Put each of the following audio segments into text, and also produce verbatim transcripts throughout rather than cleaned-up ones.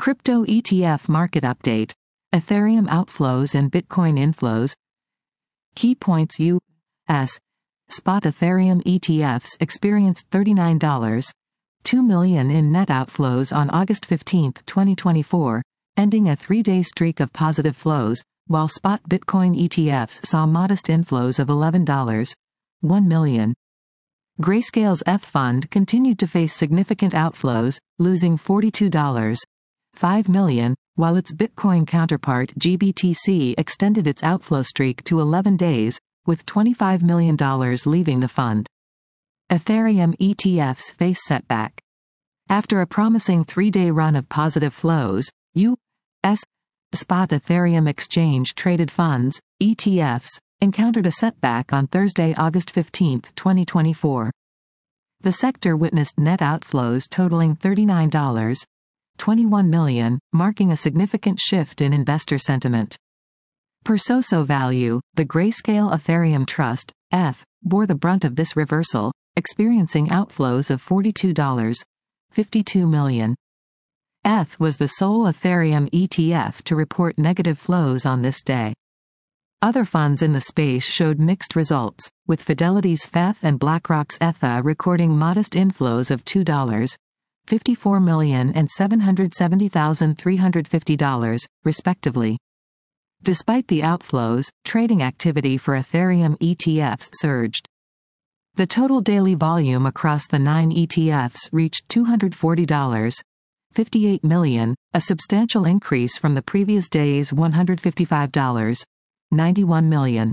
Crypto E T F Market Update. Ethereum outflows and Bitcoin inflows. Key points: U S spot Ethereum E T Fs experienced thirty-nine point two million dollars in net outflows on August fifteenth, twenty twenty-four, ending a three-day streak of positive flows, while spot Bitcoin E T Fs saw modest inflows of eleven point one million dollars. Grayscale's E T H fund continued to face significant outflows, losing forty-two point five million dollars, while its Bitcoin counterpart G B T C extended its outflow streak to eleven days, with twenty-five million dollars leaving the fund. Ethereum E T Fs face setback. After a promising three-day run of positive flows, U S spot Ethereum exchange-traded funds, E T Fs, encountered a setback on Thursday, August fifteenth, twenty twenty-four. The sector witnessed net outflows totaling thirty-nine point two one million dollars, marking a significant shift in investor sentiment. Per Soso Value, the Grayscale Ethereum Trust, E T H, bore the brunt of this reversal, experiencing outflows of forty-two point five two million dollars. E T H was the sole Ethereum E T F to report negative flows on this day. Other funds in the space showed mixed results, with Fidelity's F E T H and BlackRock's E T H A recording modest inflows of two point five four million dollars and seven hundred seventy thousand three hundred fifty dollars, respectively. Despite the outflows, trading activity for Ethereum E T Fs surged. The total daily volume across the nine E T Fs reached two hundred forty point five eight million dollars, a substantial increase from the previous day's one hundred fifty-five point nine one million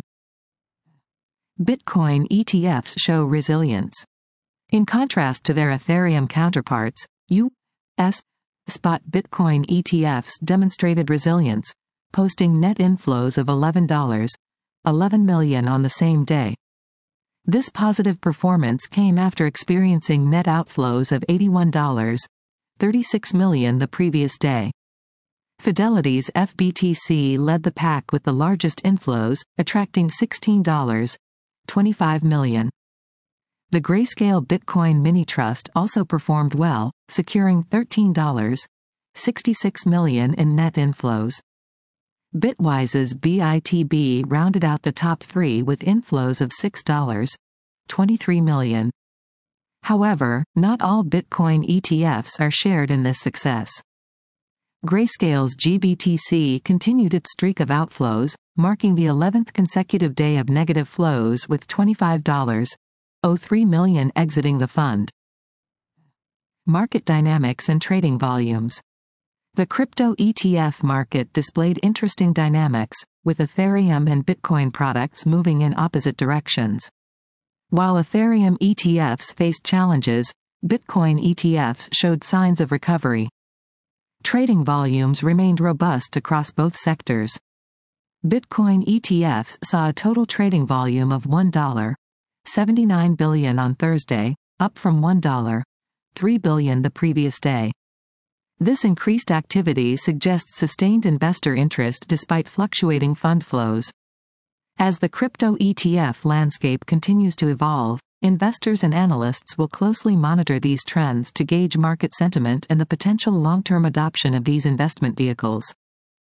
dollars. Bitcoin E T Fs show resilience. In contrast to their Ethereum counterparts, U S spot Bitcoin E T Fs demonstrated resilience, posting net inflows of eleven point one one million dollars on the same day. This positive performance came after experiencing net outflows of eighty-one point three six million dollars the previous day. Fidelity's F B T C led the pack with the largest inflows, attracting sixteen point two five million dollars. The Grayscale Bitcoin Mini Trust also performed well, securing thirteen point six six million dollars in net inflows. Bitwise's B I T B rounded out the top three with inflows of six point two three million dollars. However, not all Bitcoin E T Fs are shared in this success. Grayscale's G B T C continued its streak of outflows, marking the eleventh consecutive day of negative flows with twenty-five point zero three million dollars exiting the fund. Market dynamics and trading volumes. The crypto E T F market displayed interesting dynamics, with Ethereum and Bitcoin products moving in opposite directions. While Ethereum E T Fs faced challenges, Bitcoin E T Fs showed signs of recovery. Trading volumes remained robust across both sectors. Bitcoin E T Fs saw a total trading volume of one point seven nine billion dollars on Thursday, up from one point three billion dollars the previous day. This increased activity suggests sustained investor interest despite fluctuating fund flows. As the crypto E T F landscape continues to evolve, investors and analysts will closely monitor these trends to gauge market sentiment and the potential long-term adoption of these investment vehicles.